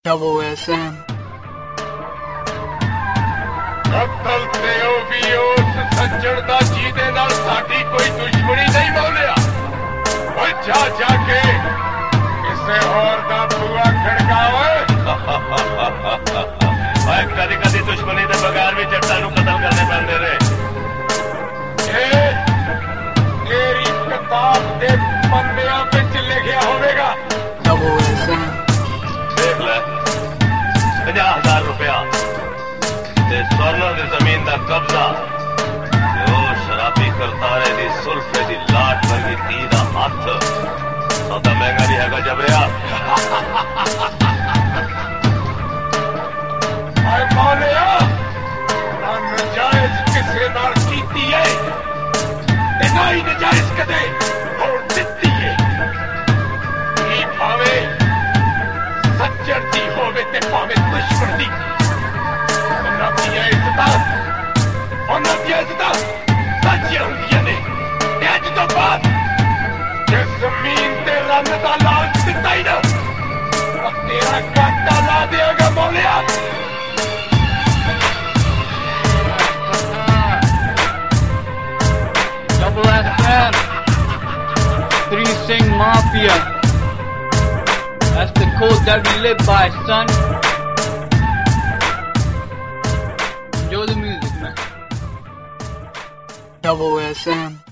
Double SM. ਅਕਲ ਤੇ ਉਹ ਵੀ ਉਸ ਸੱਜਣ ਦਾ ਜਿਹਦੇ ਨਾਲ ਸਾਡੀ ਕੋਈ ਦੁਸ਼ਮਣੀ ਨਹੀਂ ਮੌਲਿਆ। ਓਏ ਜਾ ਜਾ ਕੇ ਕਿਸੇ ਹੋਰ ਦਾ ਬੂਆ ਖੜਕਾ ਓਏ। ਓਏ ਕਦੀ ਕਦੀ ਦੁਸ਼ਮਣੀ ਦੇ ਬਗੈਰ ਵੀ ਜੱਟਾਂ ਨੂੰ ਕਤਲ ਕਰਨੇ ਪੈਂਦੇ ਨੇ। ਇਹ ਤੇਰੀ ਕਿਤਾਬ ਦੇ ਪੰਨਿਆਂ ਵਿੱਚ ਲਿਖਿਆ ਹੋਵੇਗਾ। Double SM. ਦੇਖ ਲੈ 50,000 ਰੁਪਇਆ ਤੇ ਸਵਰਨਾਂ ਦੀ ਜ਼ਮੀਨ ਦਾ ਕਬਜ਼ਾ ਤੇ ਉਹ ਸ਼ਰਾਬੀ ਕਰਤਾਰੇ ਦੀ ਸੁਲਫੇ ਦੀ ਲਾਟ ਵਰਗੀ ਧੀ ਦਾ ਹੱਥ। ਸੌਦਾ ਮਹਿੰਗਾ ਨਹੀਂ ਹੈਗਾ ਜਬਰਿਆ। ਆਏ ਮੌਲਿਆ ਨਾ ਨਜਾਇਜ਼ ਕਿਸੇ ਨਾਲ ਕੀਤੀ ਏ ਤੇ ਨਾ ਹੀ ਨਜਾਇਜ਼ ਕਦੇ ਹੋਣ ਦਿੱਤੀ ਏ। ਇਹ ਭਾਵੇਂ ਸੱਜਣ ਦੀ ਹੋਵੇ ਤੇ ਭਾਵੇਂ ਦੁਸ਼ਮਣ ਦੀ। ਉਹਨਾਂ ਦੀਆਂ ਇੱਜ਼ਤਾਂ ਸੱਚੀਆਂ ਹੁੰਦੀਆਂ ਨੇ। ਤੇ ਅੱਜ ਤੋਂ ਬਾਅਦ ਜੇ ਜ਼ਮੀਨ ਤੇ ਰੰਨ ਦਾ ਲਾਲਚ ਦਿੱਤਾ ਹੀ ਨਾ ਤਾਂ ਤੇਰਾ ਕਾਟਾ ਲਾ ਦਿਆਂਗਾ ਮੌਲਿਆ। Double SM. Three Sing Mafia. That's the code that we live by, son. Enjoy the music, man. Double SM.